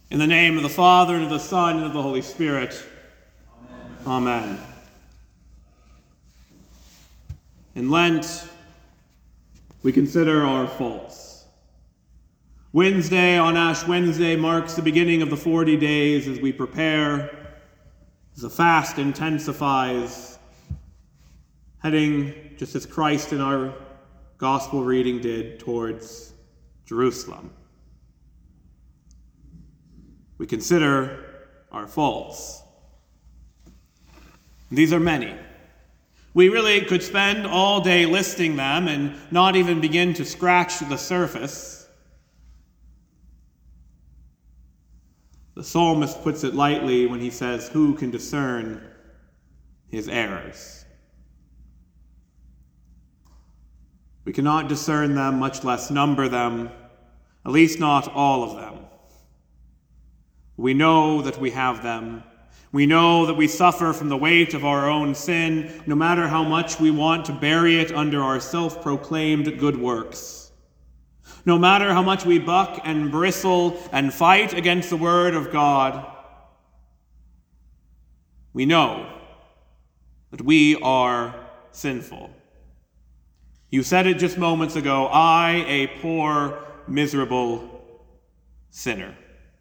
In the name of the Father, and of the Son, and of the Holy Spirit. Amen. In Lent, we consider our faults. Wednesday, on Ash Wednesday, marks the beginning of the 40 days as we prepare, as the fast intensifies, heading, just as Christ in our gospel reading did, towards Jerusalem. We consider our faults. These are many. We really could spend all day listing them and not even begin to scratch the surface. The psalmist puts it lightly when he says, "Who can discern his errors?" We cannot discern them, much less number them, at least not all of them. We know that we have them. We know that we suffer from the weight of our own sin, no matter how much we want to bury it under our self-proclaimed good works. No matter how much we buck and bristle and fight against the word of God, we know that we are sinful. You said it just moments ago, I, a poor, miserable sinner.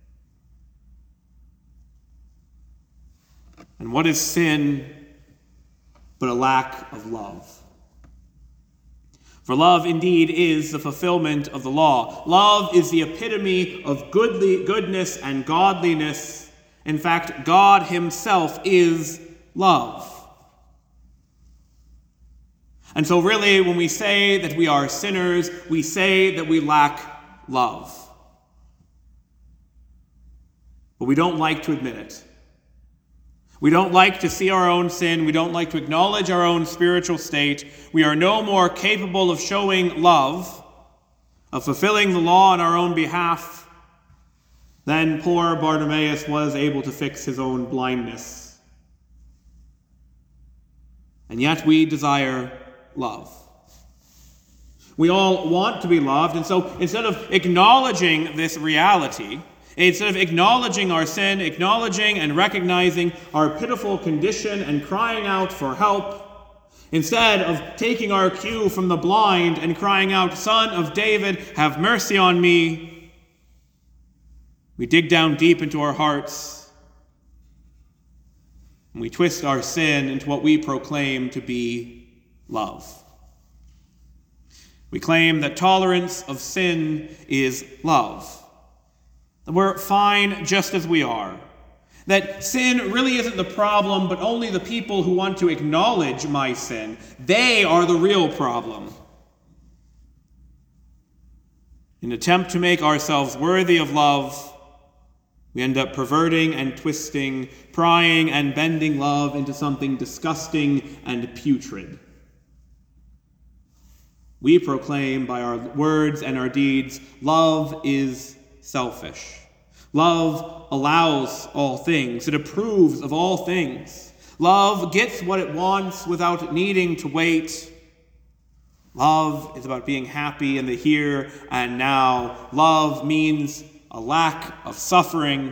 And what is sin but a lack of love? For love indeed is the fulfillment of the law. Love is the epitome of goodness and godliness. In fact, God himself is love. And so really, when we say that we are sinners, we say that we lack love. But we don't like to admit it. We don't like to see our own sin. We don't like to acknowledge our own spiritual state. We are no more capable of showing love, of fulfilling the law on our own behalf, than poor Bartimaeus was able to fix his own blindness. And yet we desire love. We all want to be loved, and so instead of acknowledging this reality, instead of acknowledging our sin, acknowledging and recognizing our pitiful condition and crying out for help, instead of taking our cue from the blind and crying out, "Son of David, have mercy on me," we dig down deep into our hearts and we twist our sin into what we proclaim to be love. We claim that tolerance of sin is love. We're fine just as we are. That sin really isn't the problem, but only the people who want to acknowledge my sin. They are the real problem. In an attempt to make ourselves worthy of love, we end up perverting and twisting, prying and bending love into something disgusting and putrid. We proclaim by our words and our deeds, love is selfish. Love allows all things. It approves of all things. Love gets what it wants without needing to wait. Love is about being happy in the here and now. Love means a lack of suffering.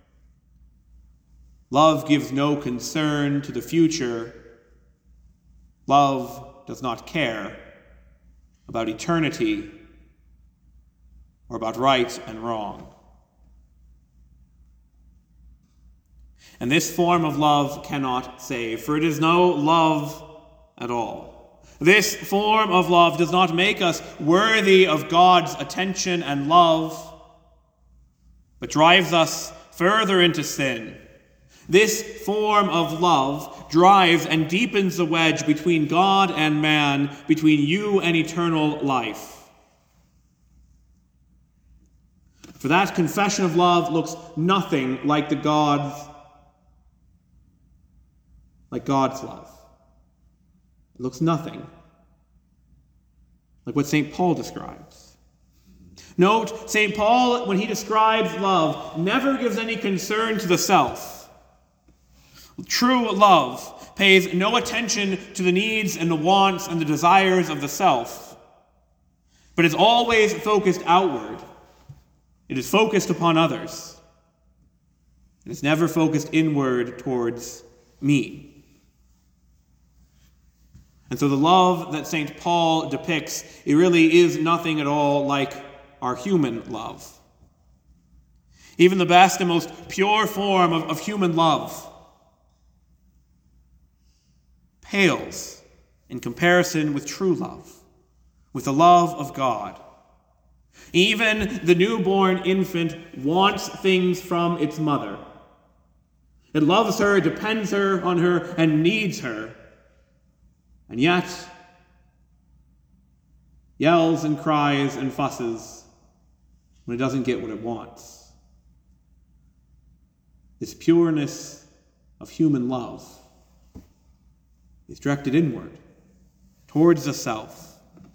Love gives no concern to the future. Love does not care about eternity or about right and wrong. And this form of love cannot save, for it is no love at all. This form of love does not make us worthy of God's attention and love, but drives us further into sin. This form of love drives and deepens the wedge between God and man, between you and eternal life. For that confession of love looks nothing like God's love. It looks nothing like what St. Paul describes. Note, St. Paul, when he describes love, never gives any concern to the self. True love pays no attention to the needs and the wants and the desires of the self, but is always focused outward. It is focused upon others. It is never focused inward towards me. And so the love that St. Paul depicts, it really is nothing at all like our human love. Even the best and most pure form of human love pales in comparison with true love, with the love of God. Even the newborn infant wants things from its mother. It loves her, depends on her, and needs her. And yet, yells and cries and fusses when it doesn't get what it wants. This pureness of human love is directed inward, towards the self.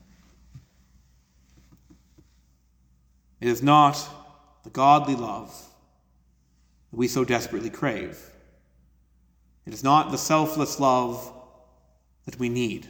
It is not the godly love that we so desperately crave. It is not the selfless love that we need.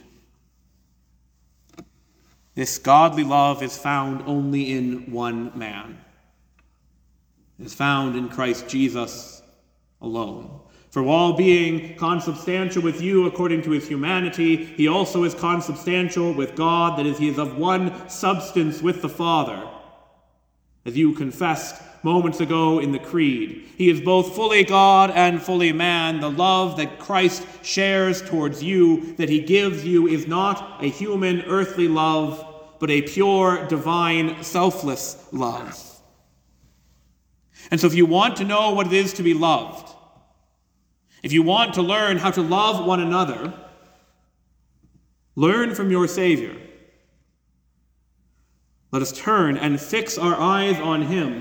This godly love is found only in one man. It is found in Christ Jesus alone. For while being consubstantial with you according to his humanity, he also is consubstantial with God, that is, he is of one substance with the Father. As you confessed moments ago in the Creed, he is both fully God and fully man. The love that Christ shares towards you, that he gives you, is not a human, earthly love, but a pure, divine, selfless love. And so if you want to know what it is to be loved, if you want to learn how to love one another, learn from your Savior. Let us turn and fix our eyes on him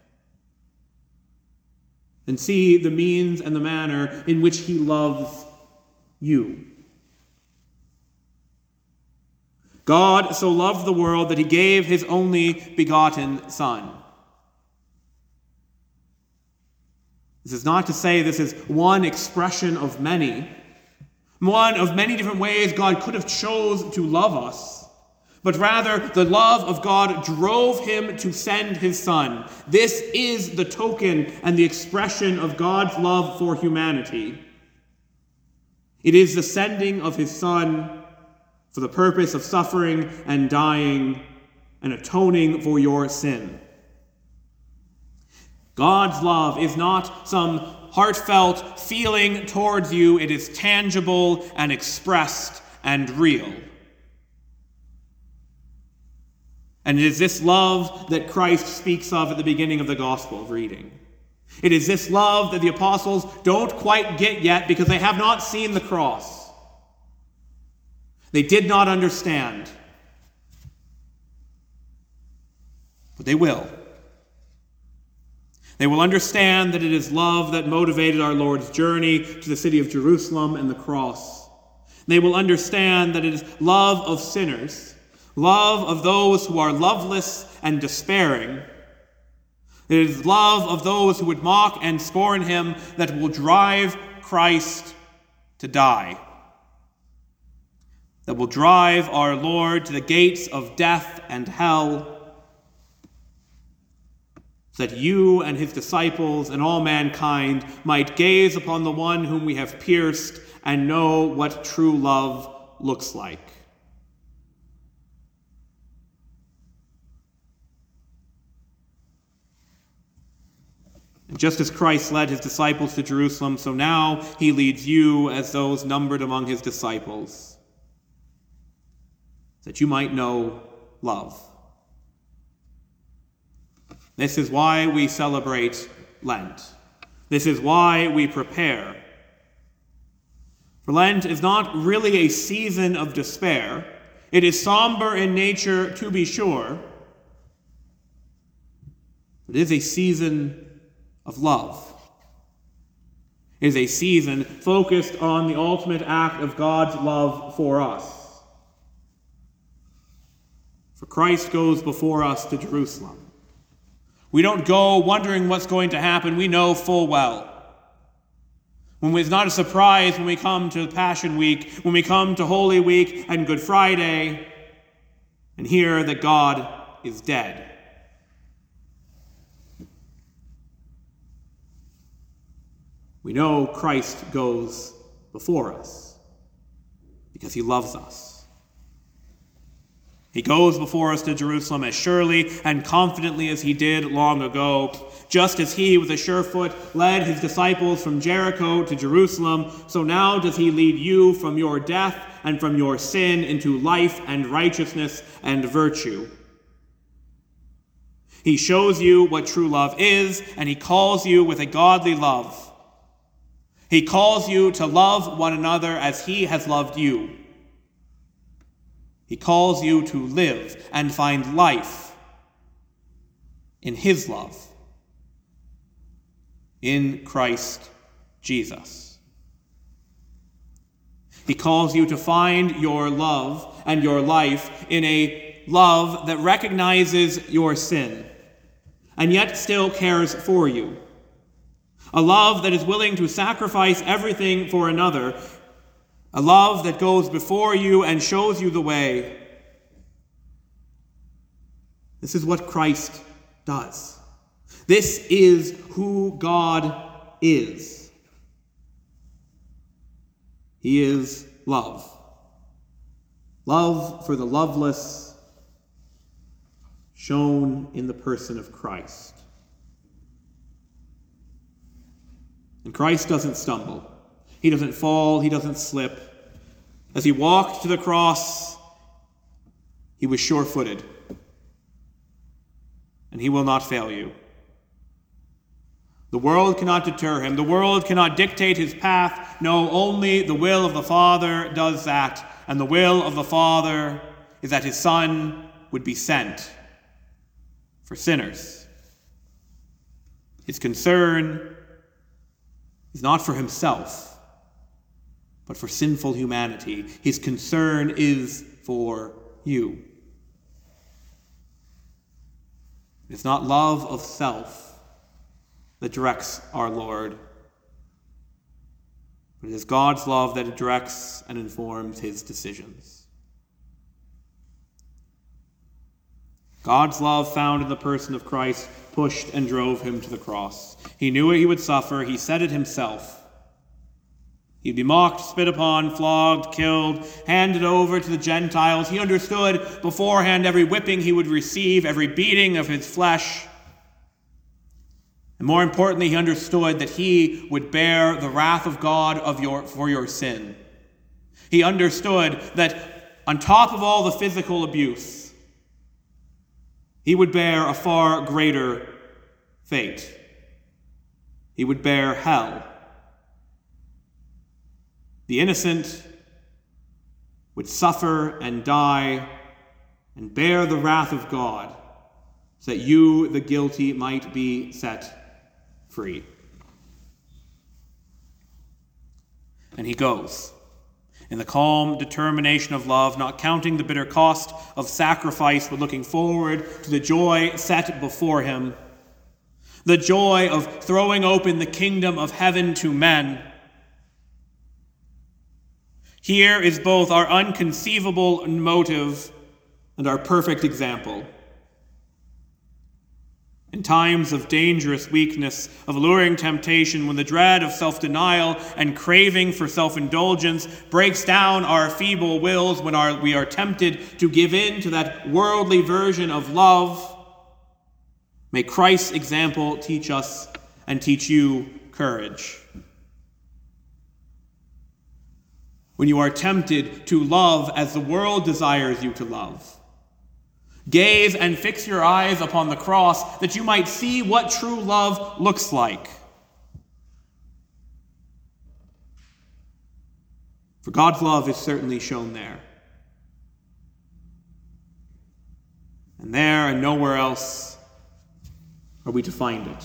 and see the means and the manner in which he loves you. God so loved the world that he gave his only begotten Son. This is not to say this is one expression of many. One of many different ways God could have chose to love us. But rather, the love of God drove him to send his Son. This is the token and the expression of God's love for humanity. It is the sending of his Son for the purpose of suffering and dying and atoning for your sin. God's love is not some heartfelt feeling towards you. It is tangible and expressed and real. And it is this love that Christ speaks of at the beginning of the gospel reading. It is this love that the apostles don't quite get yet because they have not seen the cross. They did not understand. But they will. They will understand that it is love that motivated our Lord's journey to the city of Jerusalem and the cross. They will understand that it is love of sinners, love of those who are loveless and despairing. It is love of those who would mock and scorn him that will drive Christ to die, that will drive our Lord to the gates of death and hell, so that you and his disciples and all mankind might gaze upon the one whom we have pierced and know what true love looks like. And just as Christ led his disciples to Jerusalem, so now he leads you as those numbered among his disciples, that you might know love. This is why we celebrate Lent. This is why we prepare. For Lent is not really a season of despair. It is somber in nature, to be sure. It is a season of love. It is a season focused on the ultimate act of God's love for us. For Christ goes before us to Jerusalem. We don't go wondering what's going to happen. We know full well. It's not a surprise when we come to Passion Week, when we come to Holy Week and Good Friday, and hear that God is dead. We know Christ goes before us because he loves us. He goes before us to Jerusalem as surely and confidently as he did long ago. Just as he, with a sure foot, led his disciples from Jericho to Jerusalem, so now does he lead you from your death and from your sin into life and righteousness and virtue. He shows you what true love is, and he calls you with a godly love. He calls you to love one another as he has loved you. He calls you to live and find life in his love, in Christ Jesus. He calls you to find your love and your life in a love that recognizes your sin and yet still cares for you. A love that is willing to sacrifice everything for another. A love that goes before you and shows you the way. This is what Christ does. This is who God is. He is love. Love for the loveless, shown in the person of Christ. And Christ doesn't stumble. He doesn't fall. He doesn't slip. As he walked to the cross, he was sure-footed. And he will not fail you. The world cannot deter him. The world cannot dictate his path. No, only the will of the Father does that. And the will of the Father is that his Son would be sent for sinners. His concern is not for himself, but for sinful humanity. His concern is for you. It's not love of self that directs our Lord, but it is God's love that directs and informs his decisions. God's love found in the person of Christ pushed and drove him to the cross. He knew he would suffer. He said it himself. He'd be mocked, spit upon, flogged, killed, handed over to the Gentiles. He understood beforehand every whipping he would receive, every beating of his flesh. And more importantly, he understood that he would bear the wrath of God for your sin. He understood that on top of all the physical abuse, he would bear a far greater fate. He would bear hell. The innocent would suffer and die and bear the wrath of God so that you, the guilty, might be set free. And he goes in the calm determination of love, not counting the bitter cost of sacrifice, but looking forward to the joy set before him, the joy of throwing open the kingdom of heaven to men. Here is both our unconceivable motive and our perfect example. In times of dangerous weakness, of alluring temptation, when the dread of self-denial and craving for self-indulgence breaks down our feeble wills, when we are tempted to give in to that worldly version of love, may Christ's example teach us and teach you courage. When you are tempted to love as the world desires you to love, gaze and fix your eyes upon the cross that you might see what true love looks like. For God's love is certainly shown there. And there and nowhere else are we to find it.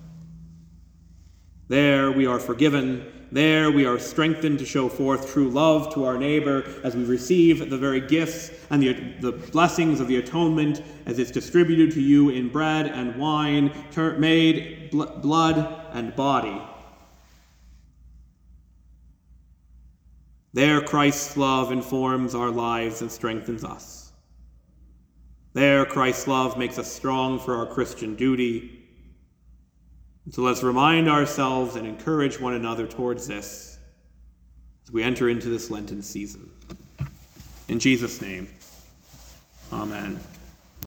There we are forgiven. There we are strengthened to show forth true love to our neighbor as we receive the very gifts and the blessings of the atonement as it's distributed to you in bread and wine, made blood and body. There Christ's love informs our lives and strengthens us. There Christ's love makes us strong for our Christian duty. So let's remind ourselves and encourage one another towards this as we enter into this Lenten season. In Jesus' name, amen.